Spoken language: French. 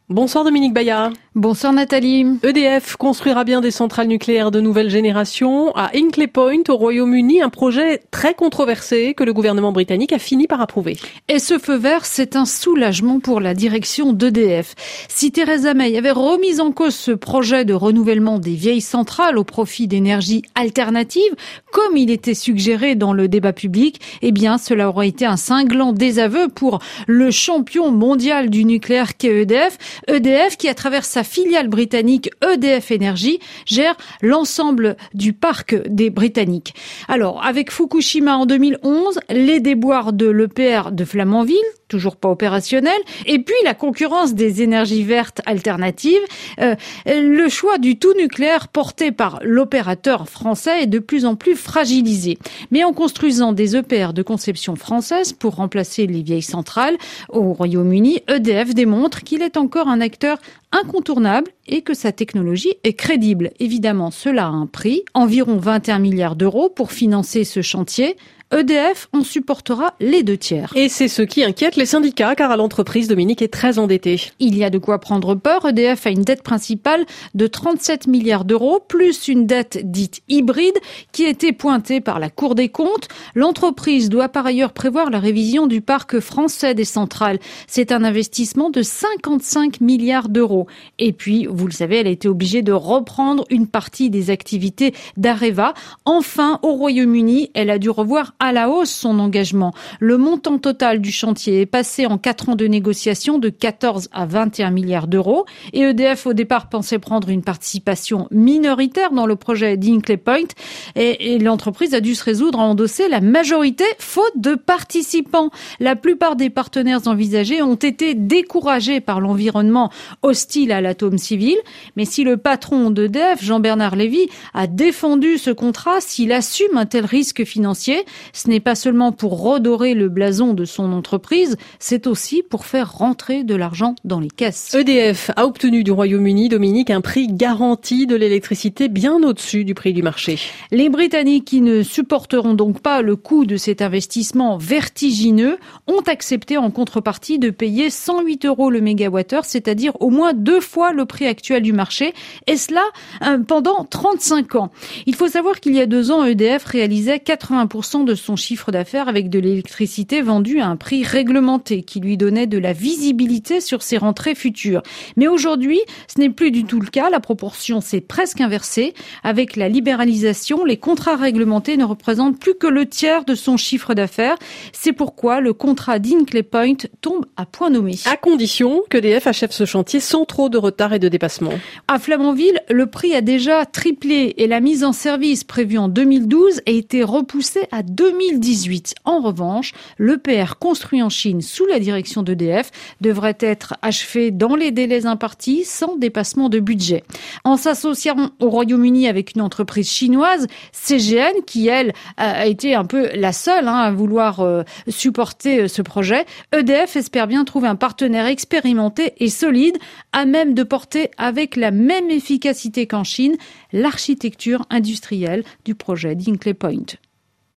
Bonsoir Dominique Bayard. Bonsoir Nathalie. EDF construira bien des centrales nucléaires de nouvelle génération à Hinkley Point au Royaume-Uni, un projet très controversé que le gouvernement britannique a fini par approuver. Et ce feu vert, c'est un soulagement pour la direction d'EDF. Si Theresa May avait remis en cause ce projet de renouvellement des vieilles centrales au profit d'énergies alternatives, comme il était suggéré dans le débat public, eh bien cela aurait été un cinglant désaveu pour le champion mondial du nucléaire qu'est EDF. EDF qui, à travers sa filiale britannique EDF Energy, gère l'ensemble du parc des Britanniques. Alors, avec Fukushima en 2011, les déboires de l'EPR de Flamanville, toujours pas opérationnel, et puis la concurrence des énergies vertes alternatives, le choix du tout nucléaire porté par l'opérateur français est de plus en plus fragilisé. Mais en construisant des EPR de conception française pour remplacer les vieilles centrales au Royaume-Uni, EDF démontre qu'il est encore un acteur incontournable et que sa technologie est crédible. Évidemment, cela a un prix, environ 21 milliards d'euros pour financer ce chantier. EDF en supportera les 2/3. Et c'est ce qui inquiète les syndicats, car l'entreprise, Dominique, est très endettée. Il y a de quoi prendre peur. EDF a une dette principale de 37 milliards d'euros, plus une dette dite hybride qui a été pointée par la Cour des comptes. L'entreprise doit par ailleurs prévoir la révision du parc français des centrales. C'est un investissement de 55 milliards d'euros. Et puis, vous le savez, elle a été obligée de reprendre une partie des activités d'Areva. Enfin, au Royaume-Uni, elle a dû revoir à la hausse son engagement. Le montant total du chantier est passé en 4 ans de négociations de 14 à 21 milliards d'euros. Et EDF, au départ, pensait prendre une participation minoritaire dans le projet d'Hinkley Point. Et l'entreprise a dû se résoudre à endosser la majorité, faute de participants. La plupart des partenaires envisagés ont été découragés par l'environnement hostile à l'atome civil. Mais si le patron d'EDF, Jean-Bernard Lévy, a défendu ce contrat, s'il assume un tel risque financier, ce n'est pas seulement pour redorer le blason de son entreprise, c'est aussi pour faire rentrer de l'argent dans les caisses. EDF a obtenu du Royaume-Uni, Dominique, un prix garanti de l'électricité bien au-dessus du prix du marché. Les Britanniques, qui ne supporteront donc pas le coût de cet investissement vertigineux, ont accepté en contrepartie de payer 108 € le mégawattheure, c'est-à-dire au moins 2 fois le prix actuel du marché, et cela pendant 35 ans. Il faut savoir qu'il y a 2 ans, EDF réalisait 80% de son chiffre d'affaires avec de l'électricité vendue à un prix réglementé qui lui donnait de la visibilité sur ses rentrées futures. Mais aujourd'hui, ce n'est plus du tout le cas. La proportion s'est presque inversée. Avec la libéralisation, les contrats réglementés ne représentent plus que le tiers de son chiffre d'affaires. C'est pourquoi le contrat d'Hinkley Point tombe à point nommé. À condition qu'EDF achève ce chantier sans trop de retard et de dépassement. À Flamanville, le prix a déjà triplé et la mise en service prévue en 2012 a été repoussée à 2018. En revanche, l'EPR construit en Chine sous la direction d'EDF devrait être achevé dans les délais impartis sans dépassement de budget. En s'associant au Royaume-Uni avec une entreprise chinoise, CGN, qui elle a été un peu la seule à vouloir supporter ce projet, EDF espère bien trouver un partenaire expérimenté et solide à même de porter avec la même efficacité qu'en Chine l'architecture industrielle du projet d'Hinkley Point.